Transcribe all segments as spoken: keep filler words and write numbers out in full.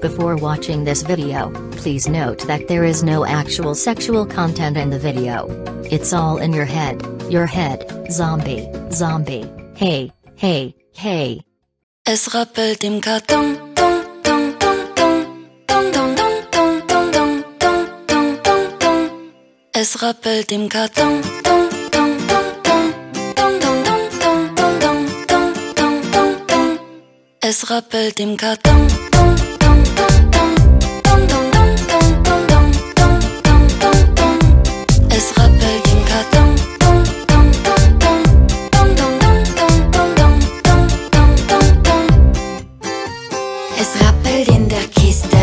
Before watching this video, please note that there is no actual sexual content in the video. It's all in your head, your head, zombie, zombie, hey, hey, hey. Es rappelt im Karton, dong, dong, dong, dong, dong, dong, dong, dong, dong, dong, dong, dong, dong. Es rappelt im Karton, dong, dong, dong, dong, dong, dong, dong, dong, dong, dong, dong, dong, dong. Es rappelt im Karton, dong, dong, dong, dong, dong, dong, dong, dong, dong, dong, dong, dong, dong. Es rappelt im Karton, dong, dong, dong, dong, dong, dong, dong, dong, dong, dong, dong, dong, dong. Es rappelt in der Kiste,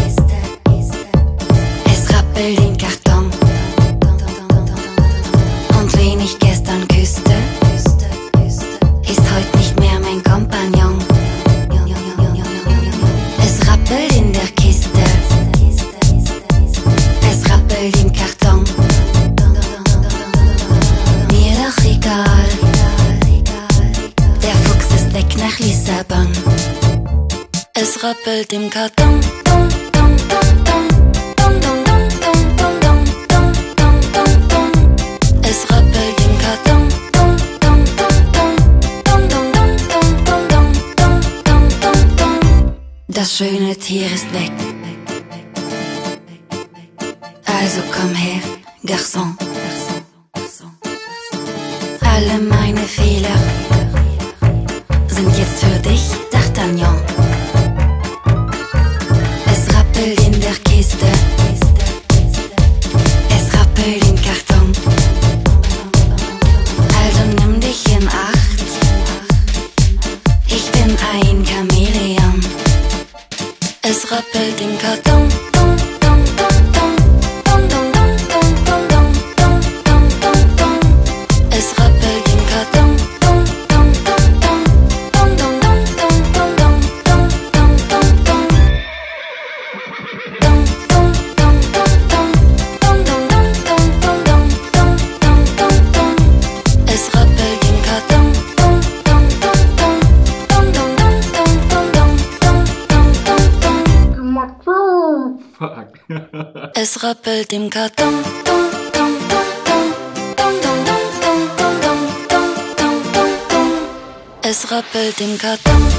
es rappelt im Karton. Und wen ich gestern küsste, ist heute nicht mehr mein Kompagnon. Es rappelt in der Kiste, es rappelt im Karton. Mir doch egal, der Fuchs ist weg nach Lissabon. Es rappelt im Karton, dong, dong, dong, dong, dong, dong, dong, dong, dong, dong, dong, dong, dong. Es rappelt im Karton, dong, dong, dong, dong, dong, dong, dong, dong, dong, dong, dong, dong, dong. Das schöne Tier ist weg. Also komm her, Garçon. Alle meine Fehler sind jetzt für dich, D'Artagnan. Es rappelt in der Kiste, es rappelt im Karton. Also nimm dich in Acht, ich bin ein Chamäleon. Es rappelt im Karton, dong, dong, dong, dong, dong, dong, dong, dong, dong, dong, dong, dong, dong. Es rappelt im Karton, dong, dong, dong, dong, dong, dong, dong, dong, dong, dong, dong, dong, dong. Dong, dong, dong, dong, dong, dong, dong, dong, dong, dong, dong, dong, dong. Es rappelt im Karton, dong, dong, dong, dong, dong, dong, dong, dong, dong, dong, dong, dong, dong. Fuck. Es rappelt im Karton, dong, dong, dong, dong, dong, dong, dong, dong, dong, dong, dong, dong, dong. Es rappelt im Karton.